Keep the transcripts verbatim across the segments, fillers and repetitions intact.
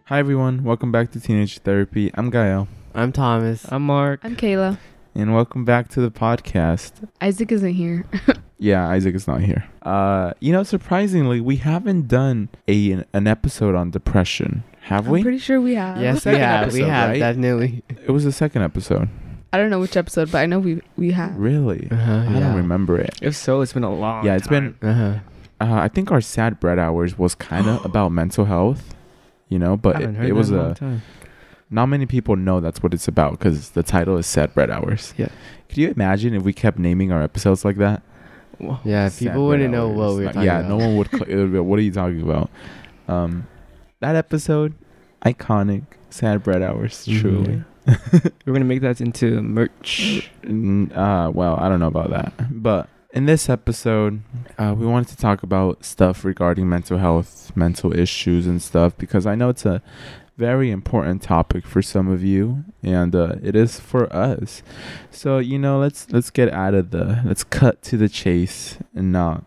Hi everyone, welcome back to Teenage Therapy. I'm Gael. I'm Thomas. I'm Mark. I'm Kayla. And welcome back to the podcast. Isaac isn't here. Yeah, Isaac is not here. Uh, you know, surprisingly, we haven't done a an episode on depression, have I'm we? pretty sure we have. Yes, we Second have. episode, we have, right? definitely. It was the second episode. I don't know which episode, but I know we we have. Really? Uh-huh, I yeah. don't remember it. If so, it's been a long Yeah, it's time. been. Uh-huh. Uh, I think our sad bread hours was kind of about mental health, you know, but I haven't it, heard it that was in a long a. time. Not many people know that's what it's about because the title is Sad Bread Hours. Yeah. Could you imagine if we kept naming our episodes like that? Whoa. Yeah, Sad people bread wouldn't know hours. what we were Like, talking yeah, about. no one would. Cl- it would be, what are you talking about? Um, that episode, iconic. Sad bread hours, Mhm. truly. We're gonna make that into merch. Mm, uh, well, I don't know about that, but in this episode, uh, we wanted to talk about stuff regarding mental health, mental issues, and stuff because I know it's a very important topic for some of you, and uh, it is for us. So you know, let's let's get out of the let's cut to the chase and not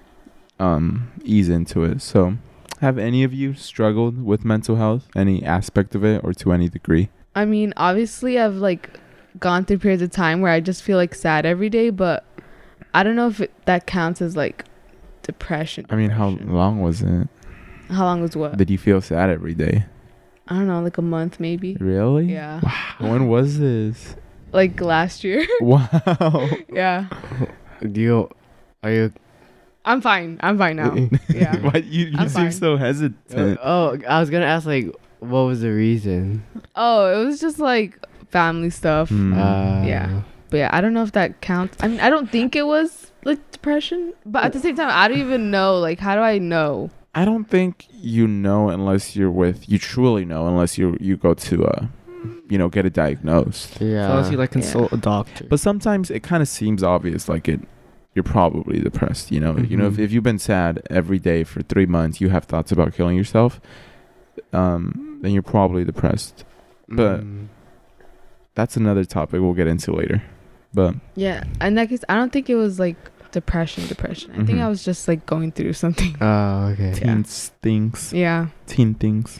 um ease into it. So, have any of you struggled with mental health, any aspect of it, or to any degree? I mean, obviously, I've like gone through periods of time where I just feel like sad every day, but I don't know if it, that counts as like depression. I mean, how depression. long was it? How long was what? Did you feel sad every day? I don't know, like a month maybe. Really? Yeah. When was this? Like last year. Wow. Yeah. Do you... Are you... I'm fine. I'm fine now. Yeah. Why you, you I'm seem fine. so hesitant? Oh, I was gonna ask, like, what was the reason? Oh, it was just like family stuff. Hmm. Uh, Yeah. But yeah, I don't know if that counts. I mean, I don't think it was like depression, but at the same time, I don't even know. Like, how do I know? I don't think you know unless you're with you truly know unless you you go to uh you know get it diagnosed. Yeah. So unless you like consult Yeah. a doctor. But sometimes it kind of seems obvious, like it you're probably depressed. You know, you know if, Mhm. if you've been sad every day for three months, you have thoughts about killing yourself. Um, then you're probably depressed. but- Mm. That's another topic we'll get into later. But Yeah, in that case, I don't think it was like depression. Depression. I think Mhm. I was just like going through something. Oh, okay. Yeah. teen things, Yeah. teen things.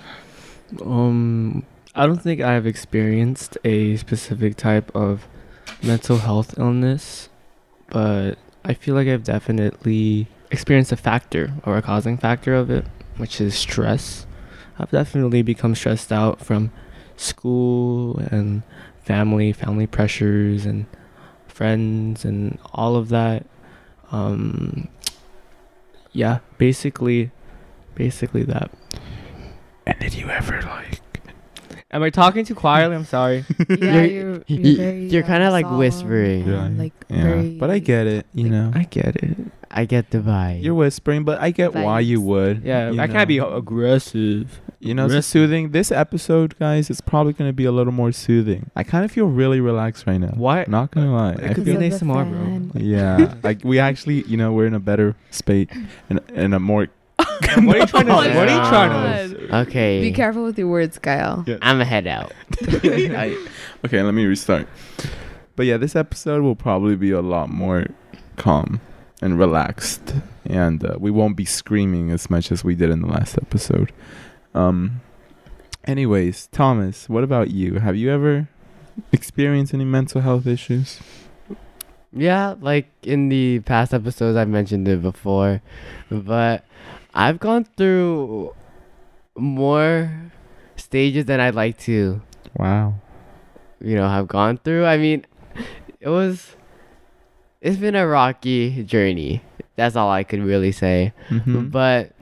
um, I don't think I've experienced a specific type of mental health illness, but I feel like I've definitely experienced a factor or a causing factor of it, which is stress. I've definitely become stressed out from school and family, family pressures and friends and all of that. Um, yeah, basically, basically that. And did you ever like? Am I talking too quietly? I'm sorry. Yeah. You're- You're. y- You're, y- very, you're uh, kinda, like, solemn whispering. and, Yeah. like Yeah, very. but I get it. You like, know, I get it. I get the vibe. you're whispering, but I get why you Vibes. would. Yeah, you I can't be know. aggressive. You know, it's Aggressive. soothing. This episode, guys, is probably going to be a little more soothing. I kind of feel really relaxed right now. Why? Not gonna lie. It I could feel, be an Because of A S M R, the bro. fan. yeah, like we actually, you know, we're in a better space and in a more. What are you trying to? Oh What my are you trying God. to? Okay. Be careful with your words, Kyle. Yeah. I'm a head out. I- okay, let me restart. But yeah, this episode will probably be a lot more calm and relaxed, and uh, we won't be screaming as much as we did in the last episode. Um. Anyways, Thomas, what about you? Have you ever experienced any mental health issues? Yeah, like in the past episodes, I've mentioned it before, but I've gone through more stages than I'd like to, Wow. you know, have gone through. I mean, it was, it's been a rocky journey. That's all I could really say. Mhm. But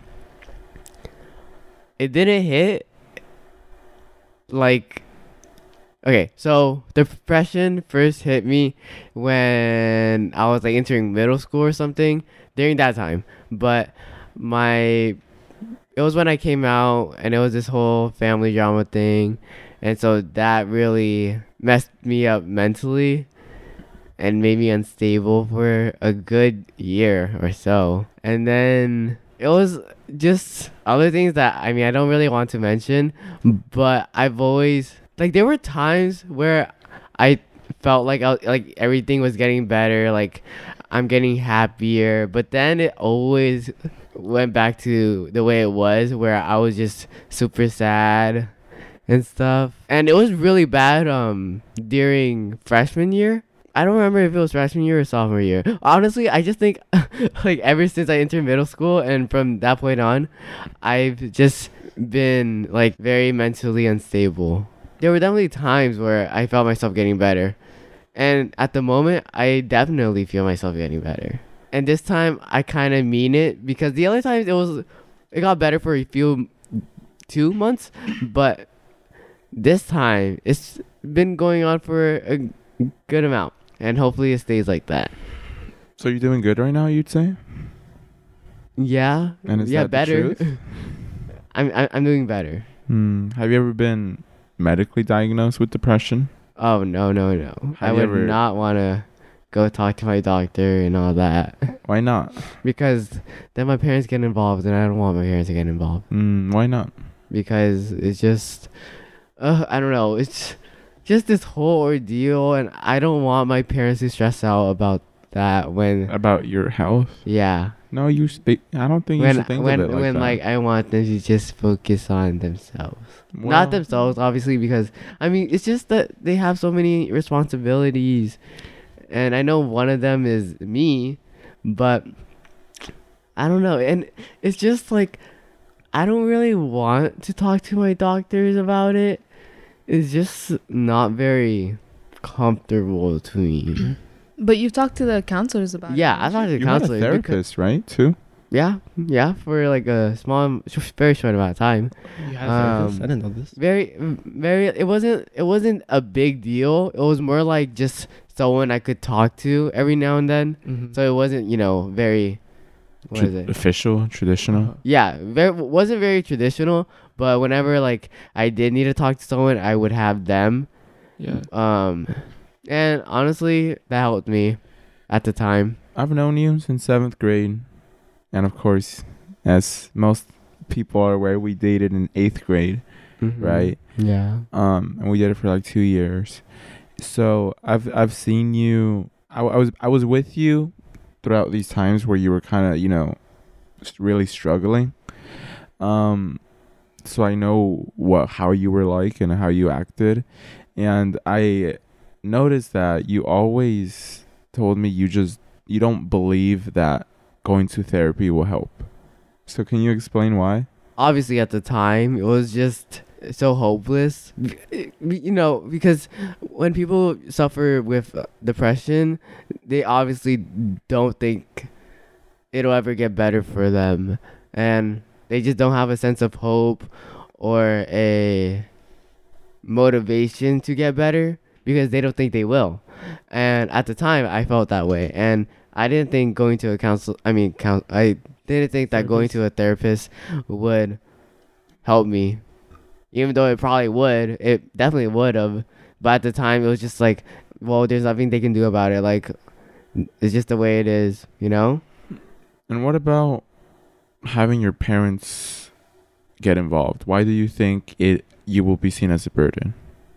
it didn't hit like okay, so the depression first hit me when I was like entering middle school or something during that time. But my it was when I came out and it was this whole family drama thing, and so that really messed me up mentally and made me unstable for a good year or so. And then it was just other things that I mean I don't really want to mention, but I've always like there were times where I felt like I, like everything was getting better, like I'm getting happier, but then it always went back to the way it was, where I was just super sad and stuff. And it was really bad um during freshman year. I don't remember if it was freshman year or sophomore year. Honestly, I just think like ever since I entered middle school and from that point on, I've just been like very mentally unstable. There were definitely times where I felt myself getting better. And at the moment, I definitely feel myself getting better. And this time, I kind of mean it, because the other times it was, it got better for a few, two months, but this time it's been going on for a good amount, and hopefully it stays like that. So you're doing good right now, you'd say? Yeah. And is yeah, that better. the truth? I'm I'm I'm doing better. Hmm. Have you ever been medically diagnosed with depression? Oh no no no! Have I you would ever- not want to go talk to my doctor and all that, Why not? because then my parents get involved, and I don't want my parents to get involved, Hmm. Why not? because it's just, uh, I don't know, it's just this whole ordeal, and I don't want my parents to stress out about that when, About your health? yeah, No, you. Sp- I don't think you when should think when of it like when that. like I want them to just focus on themselves. Well, Not themselves, obviously, because I mean it's just that they have so many responsibilities, and I know one of them is me, but I don't know, and it's just like I don't really want to talk to my doctors about it. It's just not very comfortable to me. But you've talked to the counselors about Yeah, it. I talked to the You had a counselor. because- therapist, right? Too. Yeah, yeah, for like a small, sh- very short amount of time. You had a therapist? Um, I didn't know this. Very, very. It wasn't. It wasn't a big deal. It was more like just someone I could talk to every now and then. Mm-hmm. So it wasn't, you know, very. What Tra- is it? Official, traditional. Yeah, very wasn't very traditional. But whenever like I did need to talk to someone, I would have them. Yeah. Um, and honestly, that helped me at the time. I've known you since seventh grade, and of course, as most people are aware, we dated in eighth grade, Mhm. right? Yeah. Um, and we did it for like two years. So I've I've seen you. I, I was I was with you throughout these times where you were kind of, you know, s- really struggling. Um, so I know what how you were like and how you acted, and I noticed that you always told me you just you don't believe that going to therapy will help. So can you explain why? Obviously at the time it was just so hopeless. B- you know, because when people suffer with uh, depression, they obviously don't think it'll ever get better for them, and they just don't have a sense of hope or a motivation to get better because they don't think they will. And at the time I felt that way, and I didn't think going to a counsel I mean count I didn't think that going to a therapist would help me, even though it probably would. It definitely would have, but at the time it was just like, well, there's nothing they can do about it. Like, it's just the way it is, you know. And what about having your parents get involved? Why do you think it you will be seen as a burden?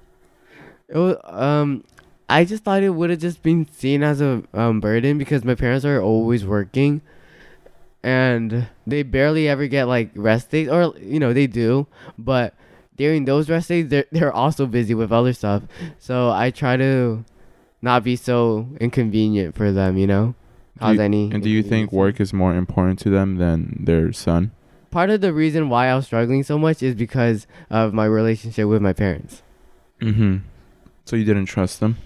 It was, um I just thought it would have just been seen as a um, burden because my parents are always working, and they barely ever get like rest days, or you know they do, but during those rest days they're they're also busy with other stuff. So I try to not be so inconvenient for them, you know, Do cause you- any. And do you think inconvenience. work is more important to them than their son? Part of the reason why I was struggling so much is because of my relationship with my parents. Mm-hmm. So you didn't trust them?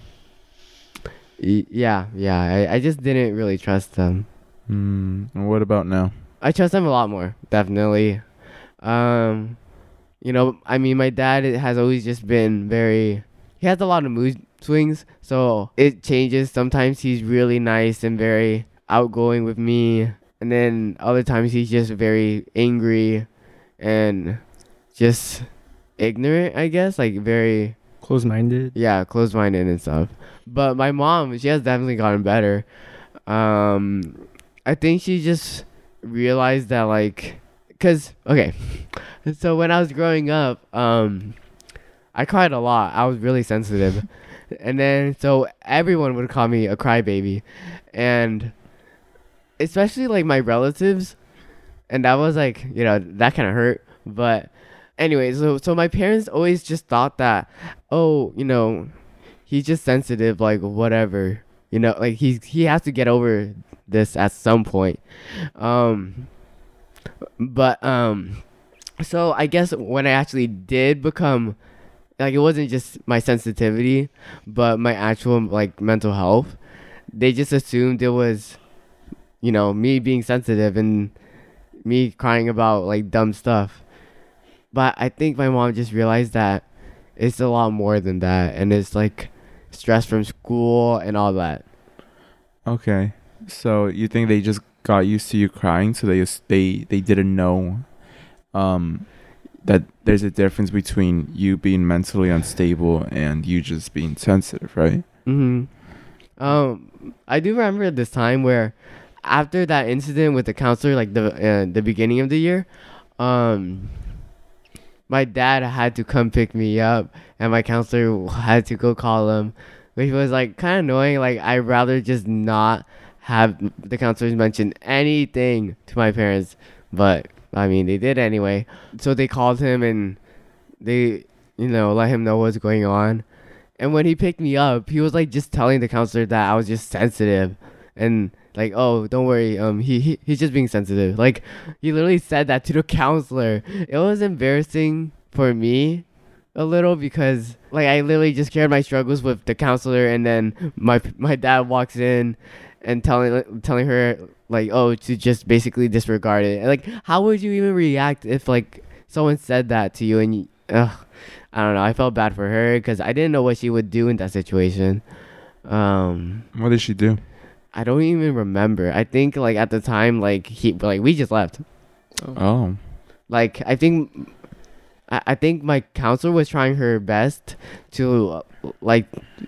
Y- yeah, yeah. I, I just didn't really trust them. Mm. And what about now? I trust them a lot more, definitely. Um, you know, I mean, my dad has always just been very. He has a lot of mood swings, so it changes. Sometimes he's really nice and very outgoing with me, and then other times he's just very angry and just ignorant, I guess, like very. Close-minded. Yeah, closed-minded and stuff. But my mom, she has definitely gotten better. Um, I think she just realized that, like, cause okay, so when I was growing up, um, I cried a lot. I was really sensitive, And then so everyone would call me a crybaby, and especially like my relatives, and that was like, you know, that kind of hurt. But anyway, so so my parents always just thought that, oh, you know, he's just sensitive, like whatever, you know, like he's he has to get over this at some point. Um, but um, so I guess when I actually did become, like, it wasn't just my sensitivity, but my actual like mental health, they just assumed it was, you know, me being sensitive and me crying about like dumb stuff. But I think my mom just realized that it's a lot more than that, and it's like stress from school and all that. Okay. So you think they just got used to you crying, so they just, they they didn't know um that there's a difference between you being mentally unstable and you just being sensitive, right? Mhm. Um I do remember this time where after that incident with the counselor, like the uh, the beginning of the year, um my dad had to come pick me up, and my counselor had to go call him, which was like kind of annoying. Like, I'd rather just not have the counselors mention anything to my parents, but I mean, they did anyway. So they called him and they, you know, let him know what's going on. And when he picked me up, he was like just telling the counselor that I was just sensitive, and like, oh, don't worry, um, he, he he's just being sensitive. Like, he literally said that to the counselor. It was embarrassing for me a little, because like I literally just shared my struggles with the counselor, and then my my dad walks in and telling telling her like, oh, to just basically disregard it. Like, how would you even react if like someone said that to you? And you, ugh, I don't know. I felt bad for her because I didn't know what she would do in that situation. Um, What did she do? I don't even remember. I think like at the time, like he like we just left. Oh. Like, I think I, I think my counselor was trying her best to uh, like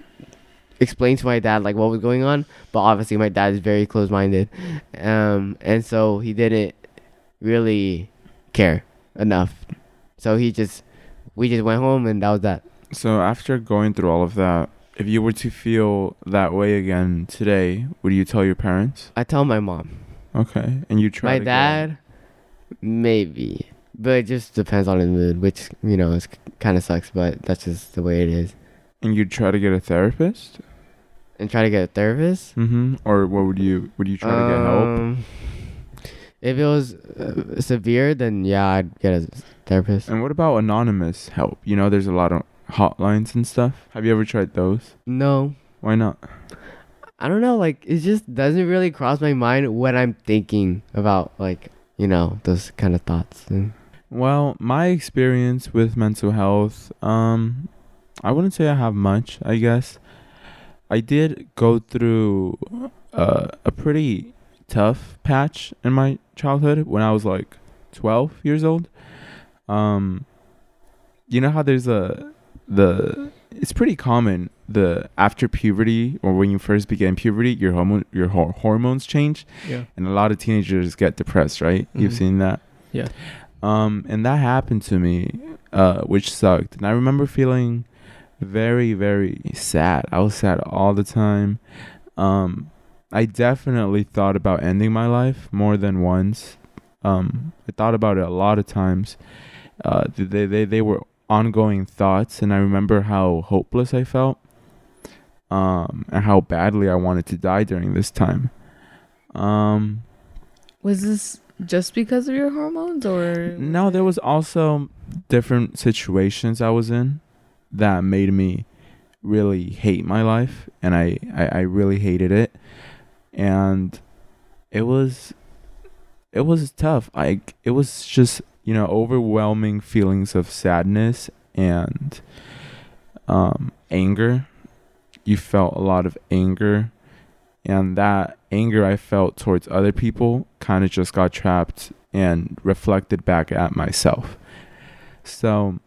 explain to my dad like what was going on, but obviously my dad is very close-minded, um and so he didn't really care enough, so he just we just went home, and that was that. So after going through all of that, if you were to feel that way again today, would you tell your parents? I tell my mom. Okay. And you try My to dad, maybe, but it just depends on his mood, which, you know, it's kind of sucks, but that's just the way it is. Go, and you try to get a therapist? And try to get a therapist. Mm-hmm. Or what would you would you try to get help? Um, If it was uh, severe, then yeah, I'd get a therapist. And what about anonymous help? You know, there's a lot of hotlines and stuff. Have you ever tried those? No, Why not? I don't know. Like, it just doesn't really cross my mind when I'm thinking about, like, you know, those kind of thoughts. And Well, my experience with mental health, um, I wouldn't say I have much, I guess. I did go through uh, a pretty tough patch in my childhood when I was like twelve years old. Um, you know how there's a, the, it's pretty common, the after puberty or when you first begin puberty, your hormone, your hor- hormones change. Yeah. And a lot of teenagers get depressed, right? You've Mhm. seen that? Yeah. Um, and that happened to me, uh, which sucked. And I remember feeling very, very sad. I was sad all the time. Um, I definitely thought about ending my life more than once. Um, I thought about it a lot of times. Uh, they, they, they were ongoing thoughts, and I remember how hopeless I felt, um, and how badly I wanted to die during this time. Um, Was this just because of your hormones, or no, there was also different situations I was in that made me really hate my life, and I, I, I really hated it. And it was it was tough. I it was just, you know, overwhelming feelings of sadness and um anger. You felt a lot of anger, and that anger I felt towards other people kind of just got trapped and reflected back at myself. So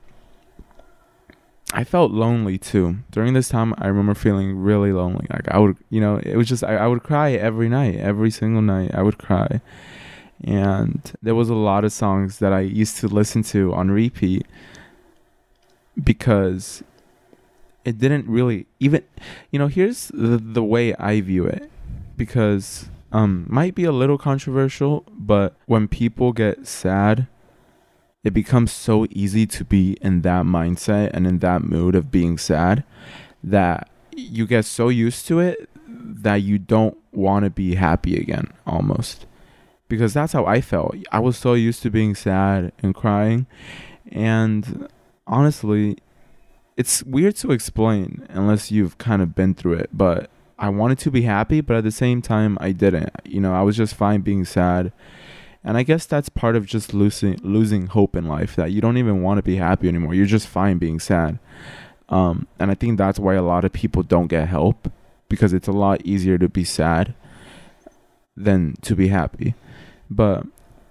I felt lonely too. During this time, I remember feeling really lonely. Like I would, you know, it was just, I, I would cry every night, every single night I would cry. And there was a lot of songs that I used to listen to on repeat because it didn't really even, you know, here's the, the way I view it, because um might be a little controversial, but when people get sad, it becomes so easy to be in that mindset and in that mood of being sad that you get so used to it that you don't want to be happy again, almost. Because that's how I felt. I was so used to being sad and crying. And honestly, it's weird to explain unless you've kind of been through it. But I wanted to be happy, but at the same time, I didn't. You know, I was just fine being sad. And I guess that's part of just losing losing hope in life, that you don't even want to be happy anymore. You're just fine being sad. Um, and I think that's why a lot of people don't get help, because it's a lot easier to be sad than to be happy. But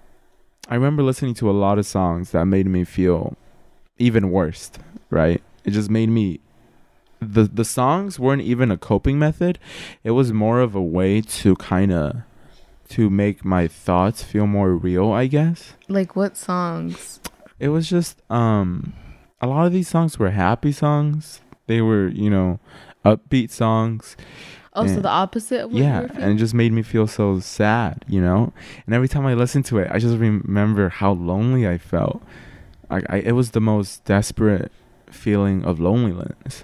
I remember listening to a lot of songs that made me feel even worse, right? It just made me... The, the songs weren't even a coping method. It was more of a way to kind of... to make my thoughts feel more real, I guess. Like what songs? It was just um a lot of these songs were happy songs. They were, you know, upbeat songs. Oh, so And- the opposite of what you yeah, were feeling? and it just made me feel so sad, you know. And every time I listened to it, I just remember how lonely I felt. Like I, it was the most desperate feeling of loneliness.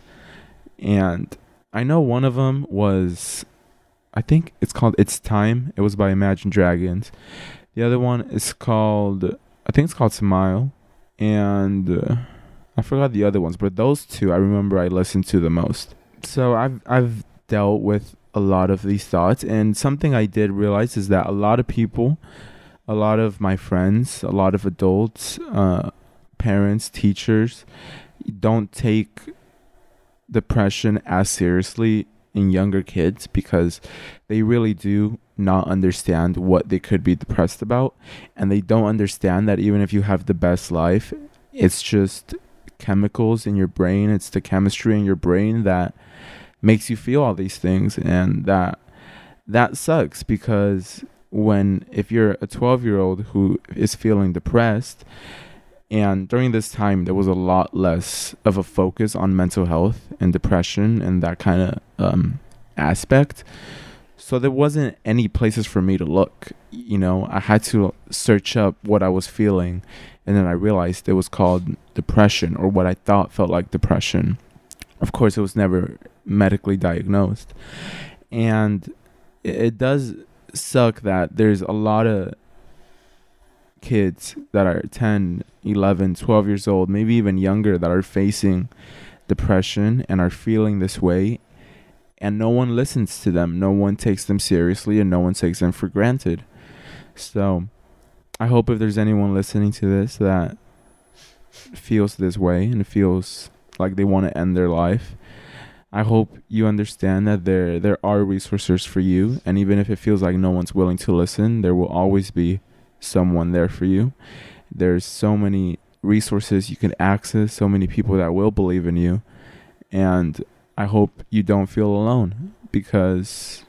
And I know one of them was, I think it's called It's Time. It was by Imagine Dragons. The other one is called, I think it's called Smile. And uh, I forgot the other ones, but those two I remember I listened to the most. So I've I've dealt with a lot of these thoughts, and something I did realize is that a lot of people, a lot of my friends, a lot of adults, uh, parents, teachers, don't take depression as seriously in younger kids, because they really do not understand what they could be depressed about, and they don't understand that even if you have the best life, it's just chemicals in your brain, it's the chemistry in your brain that makes you feel all these things. And that that sucks, because when if you're a twelve year old who is feeling depressed, and during this time there was a lot less of a focus on mental health and depression and that kind of um aspect, so there wasn't any places for me to look. You know, I had to search up what I was feeling, and then I realized it was called depression, or what I thought felt like depression. Of course, it was never medically diagnosed. And it, it does suck that there's a lot of kids that are ten, eleven, twelve years old, maybe even younger, that are facing depression and are feeling this way, and no one listens to them, no one takes them seriously, and no one takes them for granted. So I hope if there's anyone listening to this that feels this way and feels like they want to end their life, I hope you understand that there there are resources for you, and even if it feels like no one's willing to listen, there will always be someone there for you. There's so many resources you can access, so many people that will believe in you, and I hope you don't feel alone, because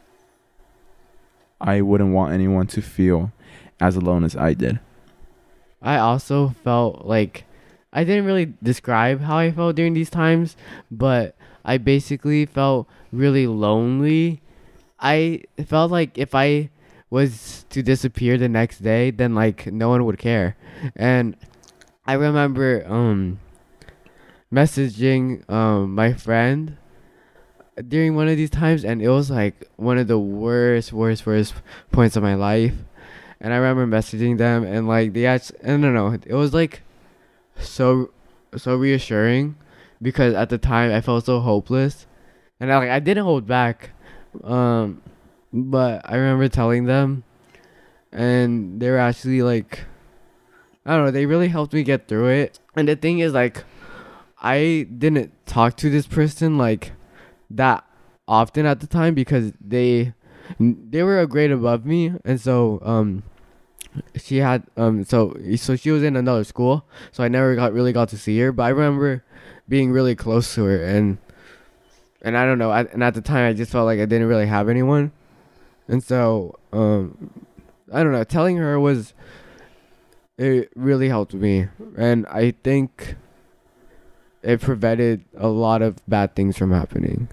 I wouldn't want anyone to feel as alone as I did. I also felt like I didn't really describe how I felt during these times, but I basically felt really lonely. I felt like if I was to disappear the next day, then like no one would care. And I remember um messaging um my friend during one of these times, and it was like one of the worst worst worst points of my life. And I remember messaging them, and like they actually, I don't know, it was like so so reassuring, because at the time I felt so hopeless, and I like I didn't hold back, um but I remember telling them, and they were actually like, I don't know, they really helped me get through it. And the thing is, like, I didn't talk to this person like that often at the time, because they they were a grade above me, and so um she had um so so she was in another school, so I never got really got to see her. But I remember being really close to her, and and I don't know, I, and at the time I just felt like I didn't really have anyone, and so um I don't know, telling her was, it really helped me. And I think it prevented a lot of bad things from happening.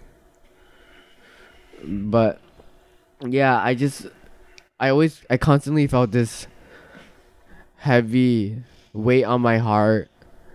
But yeah, I just I always I constantly felt this heavy weight on my heart,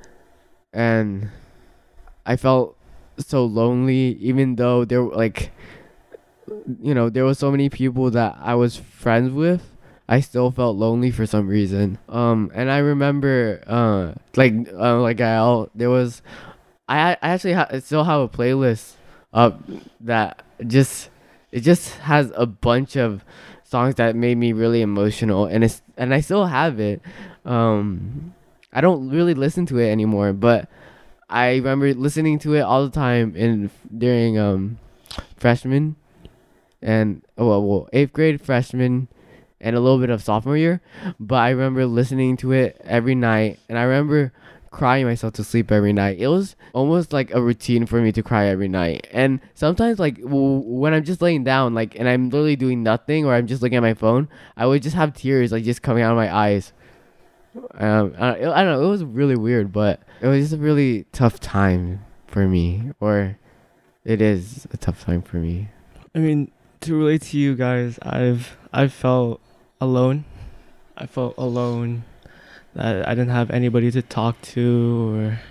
and I felt so lonely, even though there were like, you know, there were so many people that I was friends with. I still felt lonely for some reason. Um, and I remember, uh, like, uh, like I, there was, I, I actually ha- still have a playlist up that just, it just has a bunch of songs that made me really emotional, and it's, and I still have it. Um, I don't really listen to it anymore, but I remember listening to it all the time in during um freshman and oh well, well eighth grade, freshman, and a little bit of sophomore year. But I remember listening to it every night, and I remember crying myself to sleep every night. It was almost like a routine for me to cry every night. And sometimes, like w- when I'm just laying down, like, and I'm literally doing nothing, or I'm just looking at my phone, I would just have tears like just coming out of my eyes. Um, I, I don't know. It was really weird, but it was just a really tough time for me, or it is a tough time for me. I mean, to relate to you guys, I've I've felt alone. I felt alone that I didn't have anybody to talk to, or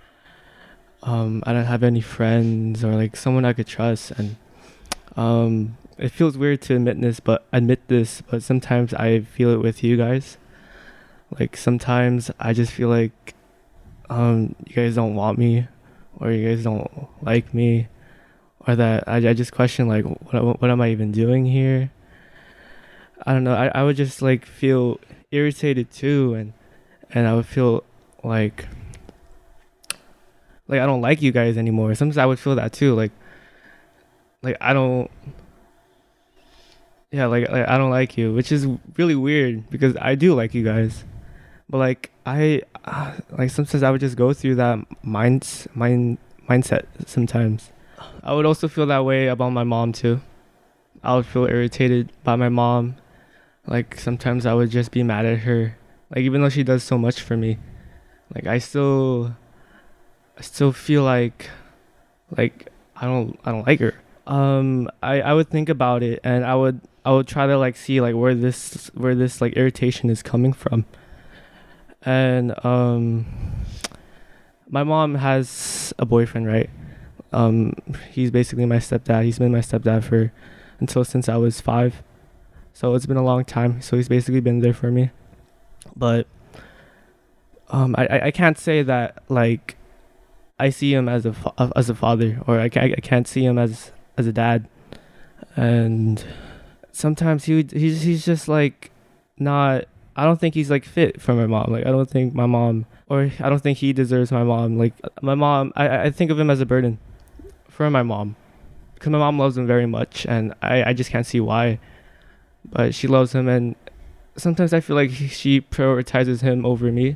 um, I didn't have any friends or like someone I could trust. And um, it feels weird to admit this, but admit this, but sometimes I feel it with you guys. Like sometimes I just feel like um, you guys don't want me, or you guys don't like me, or that I, I just question like what what am I even doing here? I don't know. I, I would just like feel irritated too, and and I would feel like like I don't like you guys anymore. Sometimes I would feel that too, like like I don't yeah like, like I don't like you, which is really weird because I do like you guys. But like I, uh, like sometimes I would just go through that mind, mind, mindset. Sometimes I would also feel that way about my mom too. I would feel irritated by my mom. Like sometimes I would just be mad at her. Like even though she does so much for me, like I still, I still feel like, like I don't, I don't like her. Um, I, I would think about it, and I would, I would try to like see like where this, where this like irritation is coming from. And um, my mom has a boyfriend, right? Um, he's basically my stepdad. He's been my stepdad for until since I was five, so it's been a long time. So he's basically been there for me. But um, I I can't say that like I see him as a fa- as a father, or I can't I can't see him as as a dad. And sometimes he would, he's he's just like not. I don't think he's like fit for my mom. Like I don't think my mom, or I don't think he deserves my mom. Like my mom, I, I think of him as a burden for my mom, because my mom loves him very much, and I, I just can't see why. But she loves him, and sometimes I feel like she prioritizes him over me.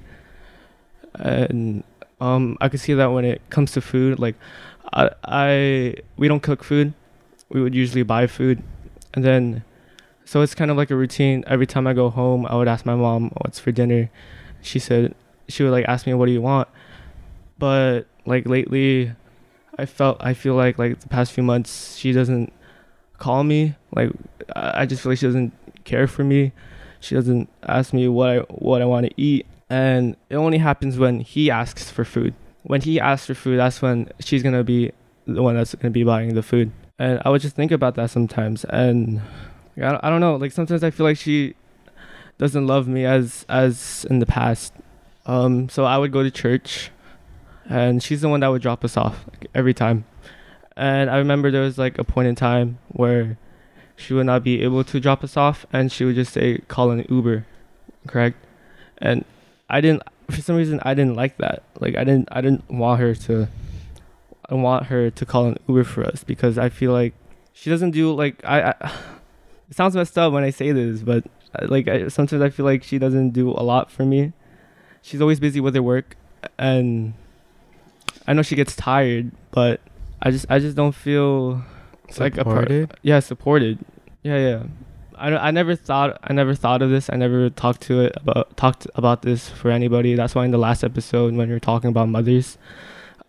And um, I could see that when it comes to food. Like I, I we don't cook food. We would usually buy food, and then. So it's kind of like a routine. Every time I go home, I would ask my mom what's for dinner. She said, she would like ask me, what do you want? But like lately, I felt, I feel like like the past few months, she doesn't call me. Like, I just feel like she doesn't care for me. She doesn't ask me what I, what I want to eat. And it only happens when he asks for food. When he asks for food, that's when she's going to be the one that's going to be buying the food. And I would just think about that sometimes. And I don't know, like sometimes I feel like she doesn't love me as as in the past. Um, so I would go to church, and she's the one that would drop us off like, every time. And I remember there was like a point in time where she would not be able to drop us off, and she would just say, call an Uber, correct? And I didn't, for some reason, I didn't like that. Like I didn't, I didn't want her to, I want her to call an Uber for us, because I feel like she doesn't do like I. I It sounds messed up when I say this, but like I, sometimes I feel like she doesn't do a lot for me. She's always busy with her work, and I know she gets tired, but I just I just don't feel like a part. Yeah, supported. Yeah, yeah. I, I never thought I never thought of this. I never talked to it about talked about this for anybody. That's why in the last episode when we were talking about mothers,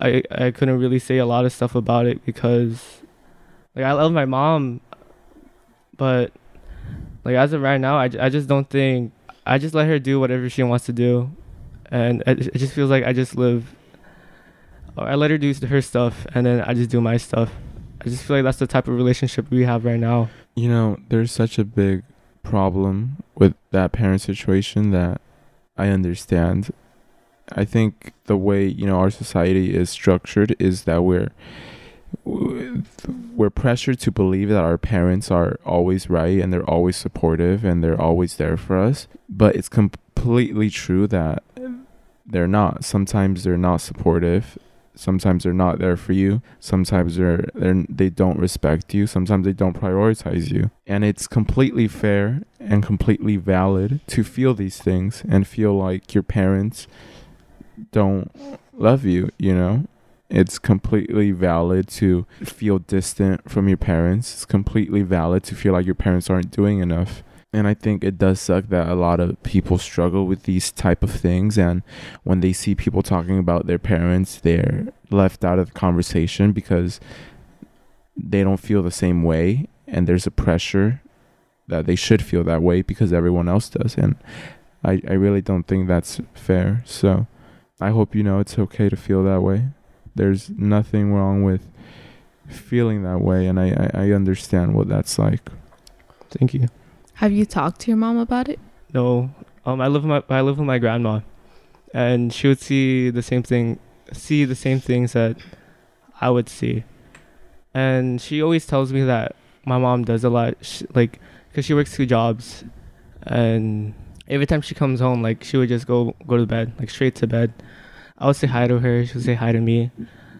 I I couldn't really say a lot of stuff about it because like I love my mom, but like as of right now, I, I just don't think I just let her do whatever she wants to do, and it, it just feels like I just live. Or I let her do her stuff, and then I just do my stuff. I just feel like that's the type of relationship we have right now. You know, there's such a big problem with that parent situation that I understand. I think the way, you know, our society is structured is that we're we're pressured to believe that our parents are always right and they're always supportive and they're always there for us. But it's completely true that they're not. Sometimes they're not supportive. Sometimes they're not there for you. Sometimes they're, they're they don't respect you. Sometimes they don't prioritize you. And it's completely fair and completely valid to feel these things and feel like your parents don't love you, you know? It's completely valid to feel distant from your parents. It's completely valid to feel like your parents aren't doing enough. And I think it does suck that a lot of people struggle with these type of things. And when they see people talking about their parents, they're left out of the conversation because they don't feel the same way. And there's a pressure that they should feel that way because everyone else does. And I, I really don't think that's fair. So I hope you know it's okay to feel that way. There's nothing wrong with feeling that way. And I, I, I understand what that's like. Thank you. Have you talked to your mom about it? No, um, I live with my I live with my grandma, and she would see the same thing, see the same things that I would see, and she always tells me that my mom does a lot, she, like, cause she works two jobs, and every time she comes home, like, she would just go go to bed, like straight to bed. I would say hi to her, she would say hi to me.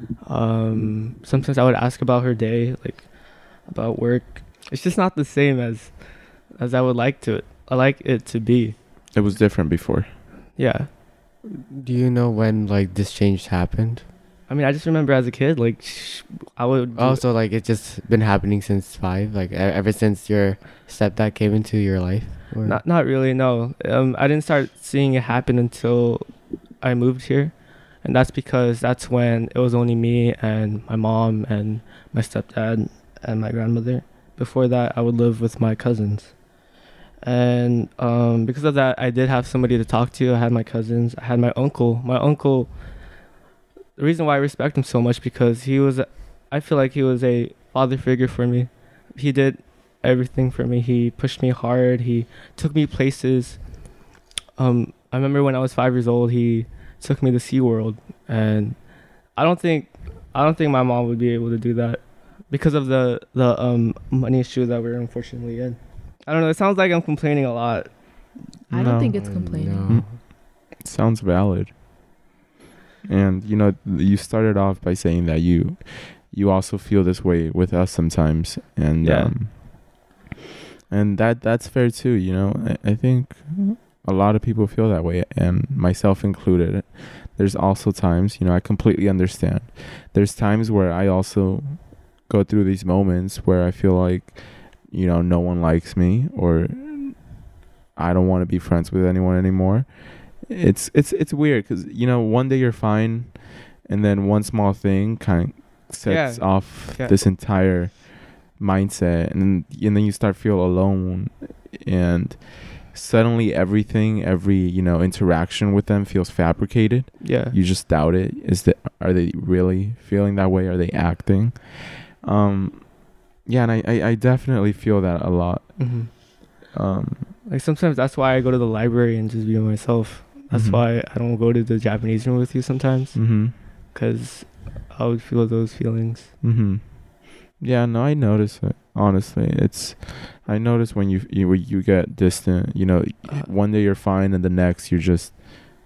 Um, sometimes I would ask about her day, like about work. It's just not the same as. as I would like to I like it to be. It was different before. Yeah. Do you know when like this change happened? I mean, I just remember as a kid, like sh- I would. Oh, so like it's just been happening since five, like e- ever since your stepdad came into your life. Or? Not not really. No. Um, I didn't start seeing it happen until I moved here, and that's because that's when it was only me and my mom and my stepdad and my grandmother. Before that, I would live with my cousins. And um, because of that, I did have somebody to talk to. I had my cousins. I had my uncle. My uncle, the reason why I respect him so much because he was, I feel like he was a father figure for me. He did everything for me. He pushed me hard. He took me places. Um, I remember when I was five years old, he took me to SeaWorld. And I don't think, I don't think my mom would be able to do that because of the, the um, money issue that we're unfortunately in. I don't know. It sounds like I'm complaining a lot. I No. don't think it's complaining. No. It sounds valid. And, you know, you started off by saying that you you also feel this way with us sometimes. And Yeah. um, and that that's fair too, you know. I, I think a lot of people feel that way, and myself included. There's also times, you know, I completely understand. There's times where I also go through these moments where I feel like, you know, no one likes me or I don't want to be friends with anyone anymore. It's it's it's weird because, you know, one day you're fine and then one small thing kind of sets Yeah. off Yeah. this entire mindset, and, and then you start feel alone, and suddenly everything, every, you know, interaction with them feels fabricated. Yeah. You just doubt it. Is that, are they really feeling that way? Are they acting? Um yeah, and I, I, I definitely feel that a lot. Mm-hmm. Um, Like sometimes that's why I go to the library and just be myself. That's Mhm. why I don't go to the Japanese room with you sometimes, mm-hmm. because I would feel those feelings. Mm-hmm. Yeah, no, I notice it. Honestly, it's I notice when you you when you get distant. You know, Uh, one day you're fine, and the next you're just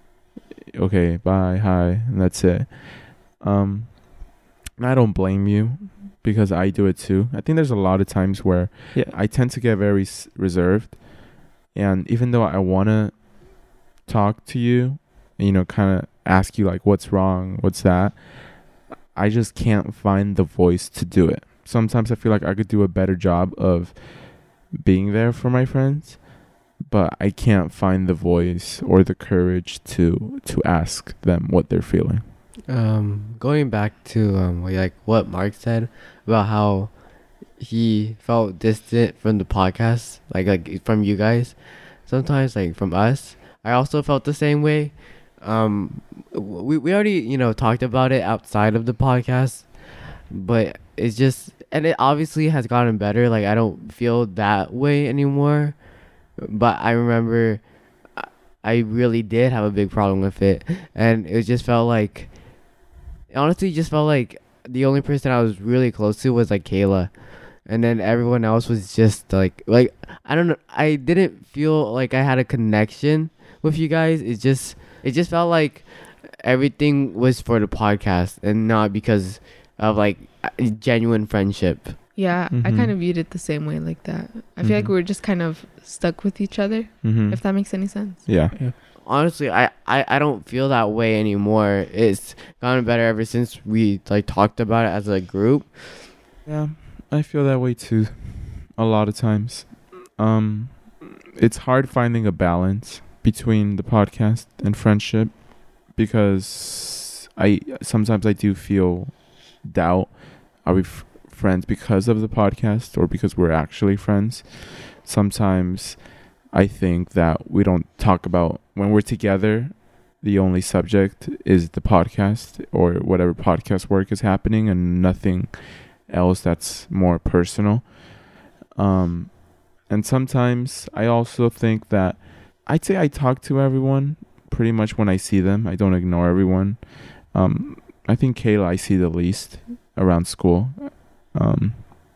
okay, bye, hi, and that's it. Um, and I don't blame you because I do it too. I think there's a lot of times where Yeah. I tend to get very s- reserved, and even though I wanna talk to you, you know, kind of ask you like, what's wrong, what's that, I just can't find the voice to do it. Sometimes I feel like I could do a better job of being there for my friends, but I can't find the voice or the courage to to ask them what they're feeling. Um, going back to um, what- like what Mark said about how he felt distant from the podcast, like like from you guys, sometimes like from us. I also felt the same way. Um, w- we we already you know talked about it outside of the podcast, but it's just and it obviously has gotten better. Like I don't feel that way anymore, but I remember I- I really did have a big problem with it, and it just felt like honestly just felt like the only person I was really close to was like Kayla, and then everyone else was just like like I don't know. I didn't feel like I had a connection with you guys. It just it just felt like everything was for the podcast and not because of like a genuine friendship. Yeah, I Mhm. kind of viewed it the same way like that. I feel like Mhm. we were just kind of stuck with each other, Mm-hmm. if that makes any sense. Yeah. Honestly, I, I, I don't feel that way anymore. It's gotten better ever since we like talked about it as a group. Yeah, I feel that way too. A lot of times, um, it's hard finding a balance between the podcast and friendship because I sometimes I do feel doubt. Are we f- friends because of the podcast or because we're actually friends? Sometimes I think that we don't talk about when we're together. The only subject is the podcast or whatever podcast work is happening, and nothing else that's more personal. Um, and sometimes I also think that I'd say I talk to everyone pretty much when I see them. I don't ignore everyone. Um, I think Kayla I see the least around school. Um,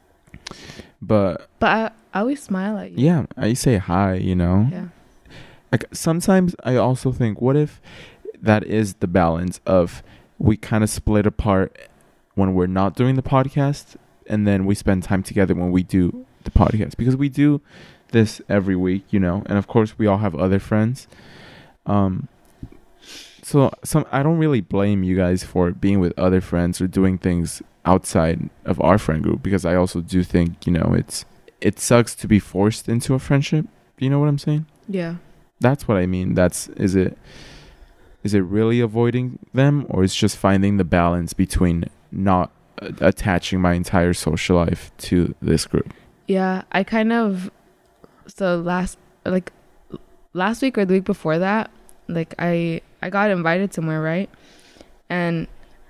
but But I, I always smile at you. yeah, I say hi, you know. Yeah. Like sometimes I also think, what if that is the balance of we kind of split apart when we're not doing the podcast, and then we spend time together when we do the podcast, because we do this every week, you know, and of course we all have other friends. Um, so some I don't really blame you guys for being with other friends or doing things outside of our friend group, because I also do think, you know, it's it sucks to be forced into a friendship. You know what I'm saying? Yeah. That's what I mean. That's is it is it really avoiding them, or it's just finding the balance between not uh, attaching my entire social life to this group? Yeah, I kind of so last like last week or the week before that, like I I got invited somewhere, right? And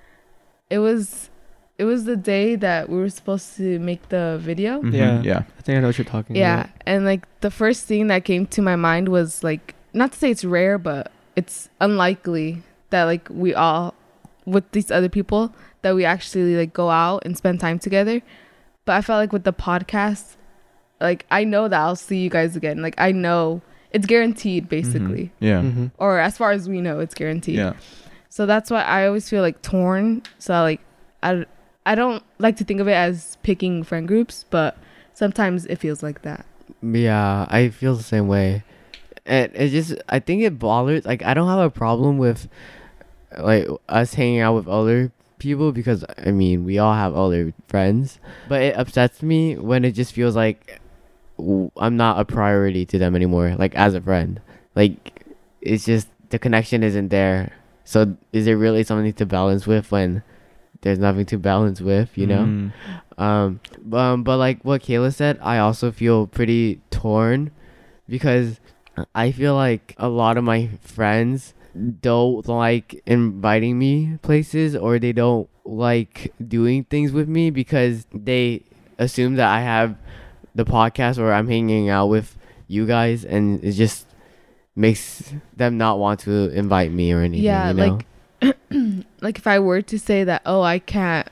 it was it was the day that we were supposed to make the video. Mhm, Yeah. yeah. I think I know what you're talking Yeah, about. and like the first thing that came to my mind was like, not to say it's rare, but it's unlikely that like we all with these other people that we actually like go out and spend time together. But I felt like with the podcast, like I know that I'll see you guys again. Like I know it's guaranteed, basically. Mhm, yeah. Mm-hmm. Or as far as we know, it's guaranteed. Yeah. So that's why I always feel like torn. So like I, I don't like to think of it as picking friend groups, but sometimes it feels like that. Yeah, I feel the same way. And it just, I think it bothers, like, I don't have a problem with, like, us hanging out with other people because, I mean, we all have other friends. But it upsets me when it just feels like w- I'm not a priority to them anymore, like, as a friend. Like, it's just, the connection isn't there. So is there really something to balance with when there's nothing to balance with, you know? Mhm. Um, but, um, but like what Kayla said, I also feel pretty torn because I feel like a lot of my friends don't like inviting me places, or they don't like doing things with me because they assume that I have the podcast or I'm hanging out with you guys, and it just makes them not want to invite me or anything. Yeah, you know? like like if I were to say that, oh, I can't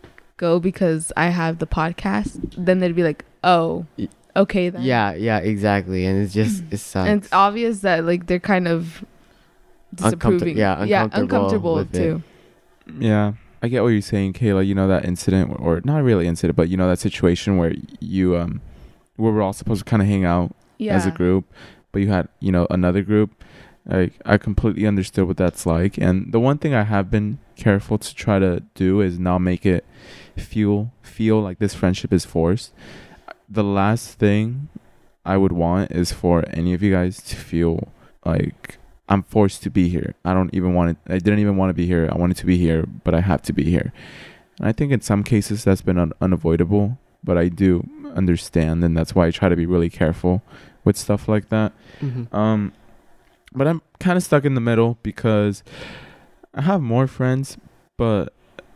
go because I have the podcast, then they'd be like, oh, Y- okay then. yeah, yeah, exactly, and it's just it sucks. And it's obvious that like they're kind of Uncomfort- disapproving. yeah, yeah, uncomfortable uncomfortable with it. too. Yeah. I get what you're saying, Kayla. You know, that incident, or not really incident, but you know, that situation where you, um, where we're all supposed to kind of hang out Yeah. as a group, but you had, you know, another group. Like, I completely understood what that's like. And the one thing I have been careful to try to do is not make it feel feel like this friendship is forced. The last thing I would want is for any of you guys to feel like I'm forced to be here. I don't even want it. I didn't even want to be here. I wanted to be here, but I have to be here. And I think in some cases that's been un- unavoidable, but I do understand, and that's why I try to be really careful with stuff like that. Mm-hmm. Um, but I'm kind of stuck in the middle because I have more friends, but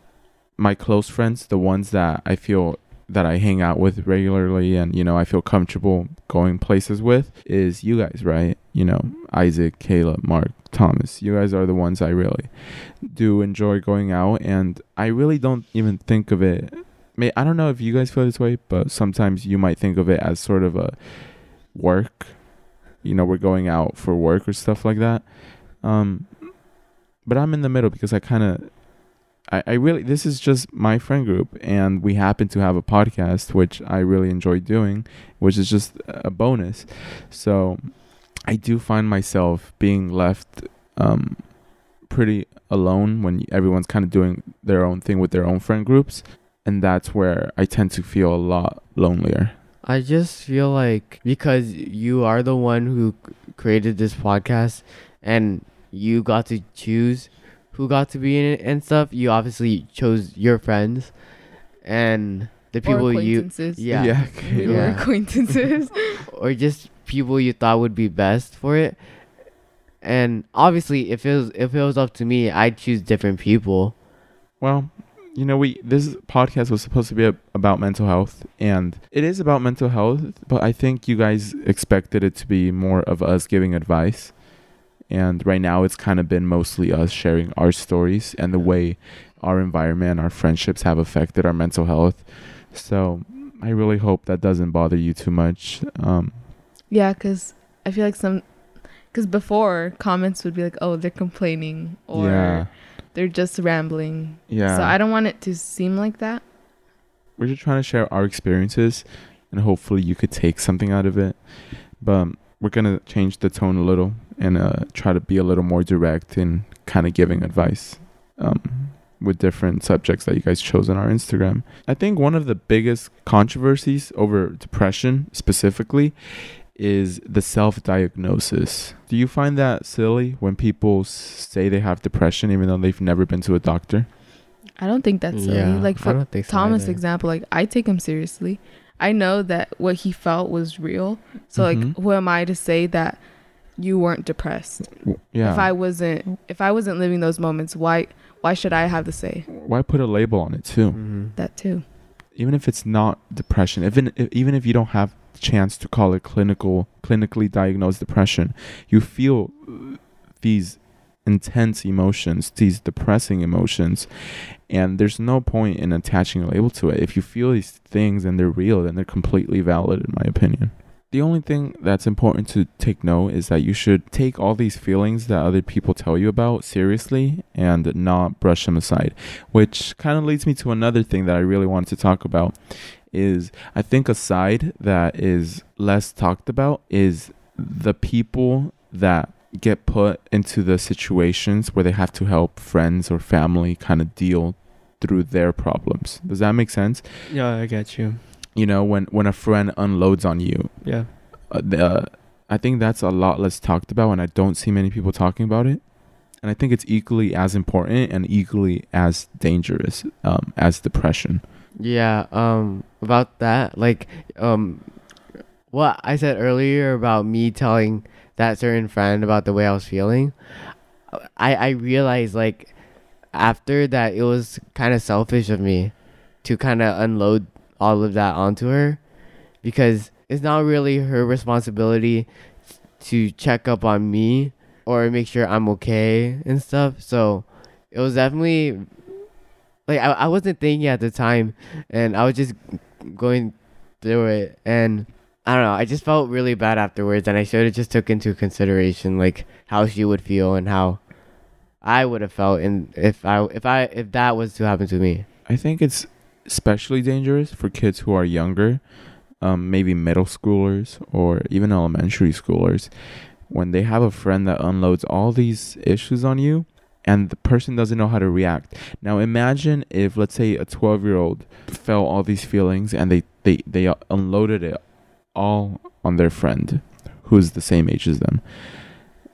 my close friends, the ones that I feel that I hang out with regularly and, you know, I feel comfortable going places with is you guys, right? You know, Isaac, Caleb, Mark, Thomas. You guys are the ones I really do enjoy going out, and I really don't even think of it. May I don't know if you guys feel this way, but sometimes you might think of it as sort of a work. You know, we're going out for work or stuff like that. Um, but I'm in the middle because I kind of I, I really, this is just my friend group, and we happen to have a podcast, which I really enjoy doing, which is just a bonus. So I do find myself being left um, pretty alone when everyone's kind of doing their own thing with their own friend groups. And that's where I tend to feel a lot lonelier. I just feel like because you are the one who c- created this podcast and you got to choose who got to be in it and stuff, you obviously chose your friends and the people or you acquaintances. yeah, Yeah. Your Yeah. acquaintances. or just people you thought would be best for it. And obviously if it was if it was up to me, I'd choose different people. Well, you know, we this podcast was supposed to be a, about mental health, and it is about mental health, but I think you guys expected it to be more of us giving advice. And right now it's kind of been mostly us sharing our stories and the way our environment, our friendships have affected our mental health. So I really hope that doesn't bother you too much. Um, Yeah, because I feel like some, because before comments would be like, oh, they're complaining or yeah. they're just rambling. Yeah. So I don't want it to seem like that. We're just trying to share our experiences, and hopefully you could take something out of it. But um, we're going to change the tone a little and uh, try to be a little more direct in kind of giving advice um, with different subjects that you guys chose on our Instagram. I think one of the biggest controversies over depression specifically is the self-diagnosis. Do you find that silly when people s- say they have depression even though they've never been to a doctor? I don't think that's silly. Yeah, Like I for don't think so Thomas' either. example, like I take him seriously. I know that what he felt was real. So Mhm. like, who am I to say that you weren't depressed? W- Yeah. If I wasn't, if I wasn't living those moments, why, why should I have to say Why put a label on it too? Mm-hmm. that too? Even if it's not depression, even if, even if you don't have the chance to call it clinical, clinically diagnosed depression, you feel uh, these intense emotions, these depressing emotions, and there's no point in attaching a label to it. If you feel these things and they're real, then they're completely valid, in my opinion. The only thing that's important to take note is that you should take all these feelings that other people tell you about seriously and not brush them aside, which kind of leads me to another thing that I really wanted to talk about. Is I think a side that is less talked about is the people that get put into the situations where they have to help friends or family kind of deal through their problems. Does that make sense? Yeah, I get you. You know, when when a friend unloads on you, Yeah. uh, the, I think that's a lot less talked about, and I don't see many people talking about it. And I think it's equally as important and equally as dangerous um, as depression. Yeah, um about that, like um what I said earlier about me telling that certain friend about the way I was feeling, I I realized like after that it was kind of selfish of me to kind of unload all of that onto her, because it's not really her responsibility to check up on me or make sure I'm okay and stuff. So it was definitely like I, I wasn't thinking at the time, and I was just going through it, and I don't know, I just felt really bad afterwards, and I should have just took into consideration like how she would feel and how I would have felt, and if I if I if that was to happen to me. I think it's especially dangerous for kids who are younger, um, maybe middle schoolers or even elementary schoolers, when they have a friend that unloads all these issues on you and the person doesn't know how to react. Now imagine if, let's say, a twelve-year-old felt all these feelings and they, they, they unloaded it all on their friend who's the same age as them.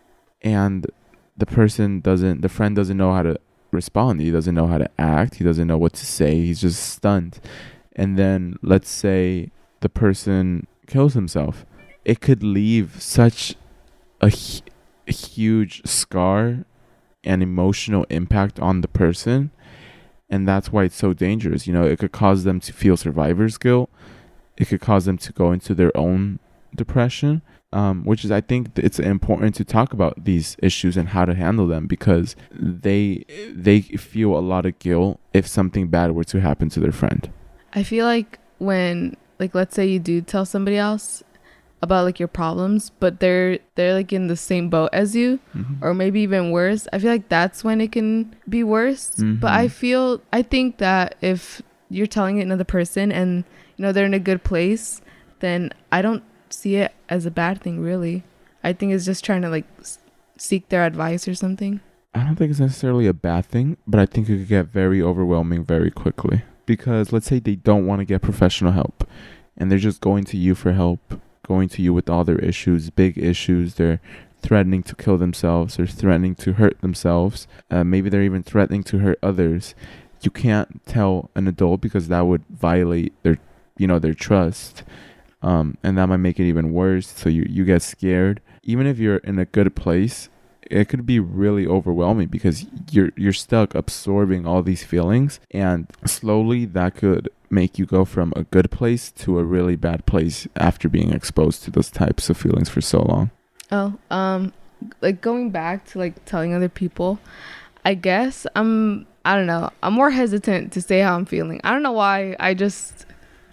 and the person doesn't, the friend doesn't know how to respond. He doesn't know how to act. He doesn't know what to say. He's just stunned. And then let's say the person kills himself. It could leave such a, hu- a huge scar and emotional impact on the person. And that's why it's so dangerous. You know, it could cause them to feel survivor's guilt. It could cause them to go into their own depression, um, which is, I think it's important to talk about these issues and how to handle them, because they they feel a lot of guilt if something bad were to happen to their friend. I feel like when, like, let's say you do tell somebody else about like your problems, but they're they're like in the same boat as you, Mm-hmm. or maybe even worse. I feel like that's when it can be worse. Mhm. But I feel I think that if you're telling it another person and you know they're in a good place, then I don't see it as a bad thing, really. I think it's just trying to like s- seek their advice or something. I don't think it's necessarily a bad thing, but I think it could get very overwhelming very quickly. Because let's say they don't want to get professional help and they're just going to you for help, going to you with all their issues, big issues. They're threatening to kill themselves or threatening to hurt themselves. Uh, maybe they're even threatening to hurt others. You can't tell an adult because that would violate their, you know, their trust. Um, and that might make it even worse. So you, you get scared. Even if you're in a good place, it could be really overwhelming because you're you're stuck absorbing all these feelings, and slowly that could make you go from a good place to a really bad place after being exposed to those types of feelings for so long. Oh, um, like going back to like telling other people, I guess I'm, I don't know, I'm more hesitant to say how I'm feeling. I don't know why. I just,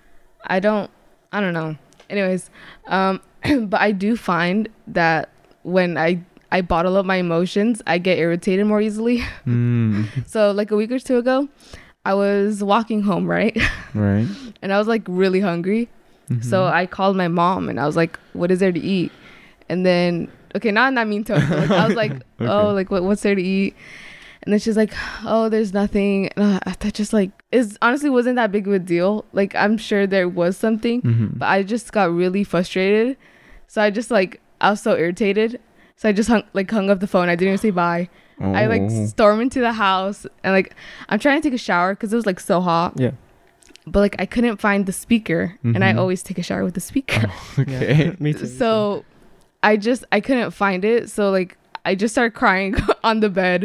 I don't, I don't know. Anyways, um, but I do find that when I I bottle up my emotions, I get irritated more easily. Mm, So like a week or two ago, I was walking home, right? right. And I was like really hungry. Mhm. So I called my mom and I was like, what is there to eat? And then, okay, not in that mean tone. Like, I was like, Okay. oh, like what, what's there to eat? And then she's like, oh, there's nothing. And uh, that just like, is honestly wasn't that big of a deal. Like, I'm sure there was something, Mhm. but I just got really frustrated. So I just like, I was so irritated. So I just hung, like hung up the phone. I didn't even say bye. I like Oh. storm into the house and like I'm trying to take a shower because it was like so hot. Yeah. But like I couldn't find the speaker, and I Mhm. always take a shower with the speaker. Okay. Yeah. Me too. So I just I couldn't find it. So like I just started crying on the bed.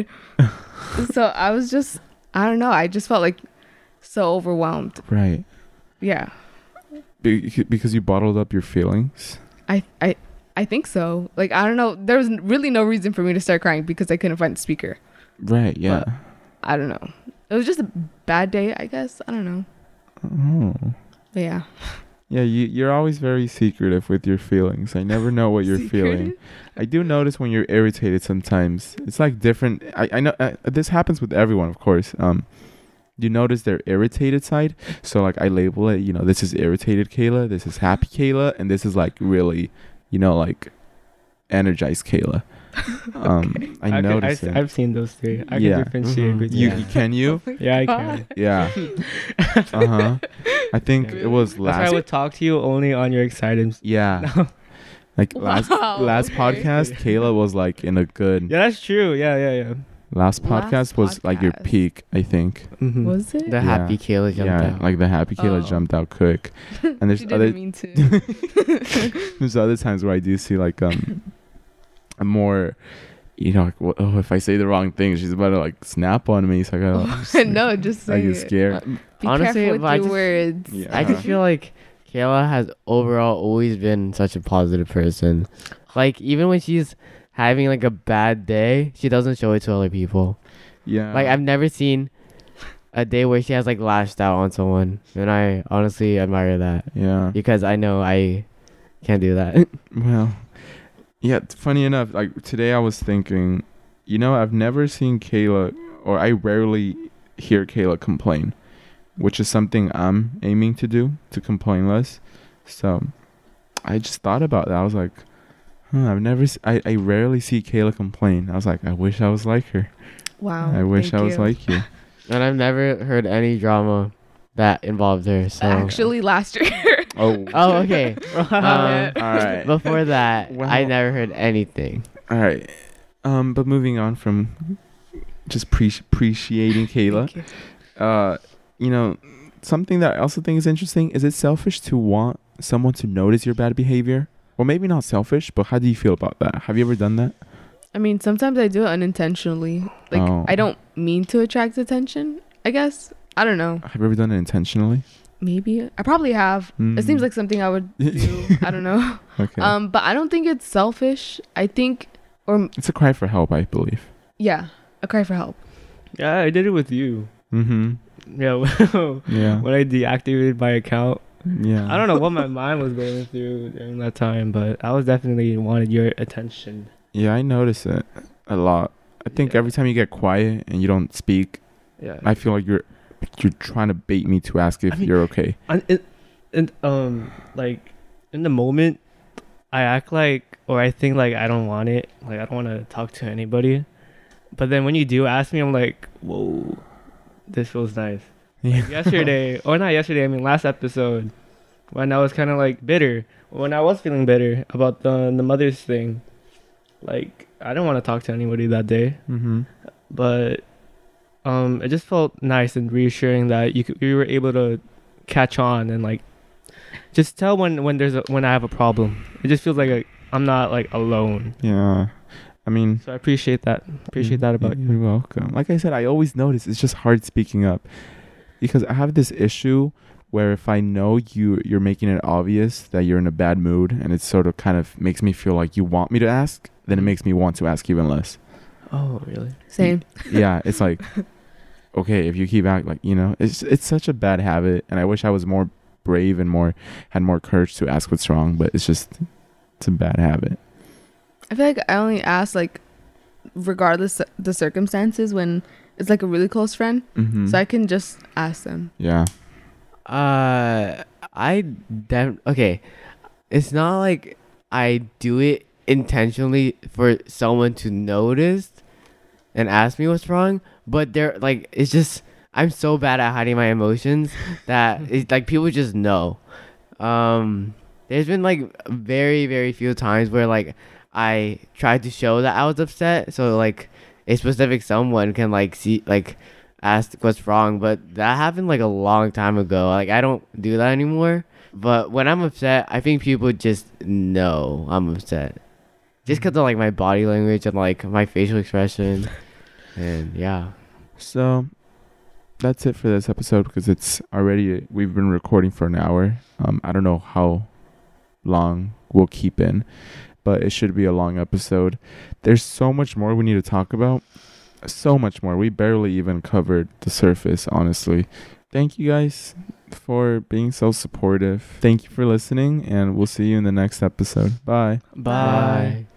So I was just I don't know. I just felt like so overwhelmed. Right. Yeah. Be- because you bottled up your feelings. I I I think so. Like I don't know. There was really no reason for me to start crying because I couldn't find the speaker. Right. Yeah. But I don't know. It was just a bad day, I guess. I don't know. Oh. But yeah. Yeah, you, you're always very secretive with your feelings. I never know what you're feeling. I do notice when you're irritated sometimes. It's like different. I, I know uh, this happens with everyone, of course. Um, you notice their irritated side. So like I label it, you know, this is irritated Kayla, this is happy Kayla, and this is like really, you know, like energized Kayla. Um, I Okay, notice I've, it. I've seen those three. I Yeah. can differentiate Mhm. between. you, Yeah. you can you? Yeah, I can. Yeah. Uh huh. I think it was That's why I last. would talk to you only on your excited. Yeah. Like last Wow, last okay. podcast, Kayla was like in a good. Yeah, that's true. Yeah, yeah, yeah. Last podcast Last was like your podcast. peak, I think. Mm-hmm. Was it? The Yeah. happy Kayla jumped Yeah, out. like the happy Kayla Oh. jumped out quick. And there's She other didn't mean to. there's other times where I do see like um a more, you know, like, what, oh, if I say the wrong thing, she's about to like snap on me. So I gotta. No, just I say get it. scared. Uh, Be Honestly, careful with but I your just- words. Yeah. I just feel like Kayla has overall always been such a positive person. Like even when she's having like a bad day, she doesn't show it to other people. Yeah. Like I've never seen a day where she has like lashed out on someone, and I honestly admire that Yeah. because I know I can't do that. Well, yeah, t- funny enough, like today I was thinking, you know, I've never seen Kayla, or I rarely hear Kayla complain, which is something I'm aiming to do, to complain less. So I just thought about that. I was like, huh, I've never, s- I, I rarely see Kayla complain. I was like, I wish I was like her. Wow. I wish thank I was you. like you. And I've never heard any drama that involved her. So Actually, last year. Oh. oh okay. Um, Yeah. All right. before that, I Well- never heard anything. All right. Um, but moving on from just pre- appreciating Kayla, Okay. uh, you know, something that I also think is interesting is it selfish to want someone to notice your bad behavior? Well, maybe not selfish, but how do you feel about that? Have you ever done that? I mean, sometimes I do it unintentionally. Like, Oh. I don't mean to attract attention, I guess. I don't know. Have you ever done it intentionally? Maybe. I probably have. Mm. It seems like something I would do. I don't know. Okay. Um, but I don't think it's selfish. I think, or it's a cry for help, I believe. yeah, a cry for help. Yeah, I did it with you. Mm-hmm. Yeah, Yeah. when I deactivated my account, Yeah. I don't know what my mind was going through during that time, but I was definitely wanted your attention. Yeah, I notice it a lot. I think Yeah. every time you get quiet and you don't speak, Yeah, I feel like you're you're trying to bait me to ask if I mean- you're okay. and, it, and um, like in the moment, I act like, or I think like I don't want it. Like I don't want to talk to anybody. But then when you do ask me, I'm like, whoa, this feels nice. Yeah. Yesterday, or not yesterday, I mean last episode, when I was kind of like bitter, when I was feeling bitter about the the mother's thing, like I didn't want to talk to anybody that day, Mm-hmm. but um, it just felt nice and reassuring that you could, you were able to catch on and like just tell when when there's a, when I have a problem. It just feels like a, I'm not like alone. Yeah. I mean, So I appreciate that. Appreciate that about you. You're welcome. Like I said, I always notice it's just hard speaking up because I have this issue where if I know you you're making it obvious that you're in a bad mood and it sort of kind of makes me feel like you want me to ask, then it makes me want to ask even less. Oh, really? Same. Yeah, it's like okay, if you keep acting like, you know, it's it's such a bad habit and I wish I was more brave and more had more courage to ask what's wrong, but it's just it's a bad habit. I feel like I only ask like, regardless the circumstances, when it's like a really close friend, Mm-hmm. so I can just ask them. Yeah. Uh, I dem- okay. It's not like I do it intentionally for someone to notice and ask me what's wrong, but they're like, it's just I'm so bad at hiding my emotions that it's like people just know. Um, there's been like very very few times where like I tried to show that I was upset, so like a specific someone can like see like ask what's wrong, but that happened like a long time ago. Like I don't do that anymore. But when I'm upset, I think people just know I'm upset, just because of like my body language and like my facial expression, and yeah. So that's it for this episode because it's already we've been recording for an hour. Um, I don't know how long we'll keep in, but it should be a long episode. There's so much more we need to talk about. So much more. We barely even covered the surface, honestly. Thank you guys for being so supportive. Thank you for listening, and we'll see you in the next episode. Bye. Bye.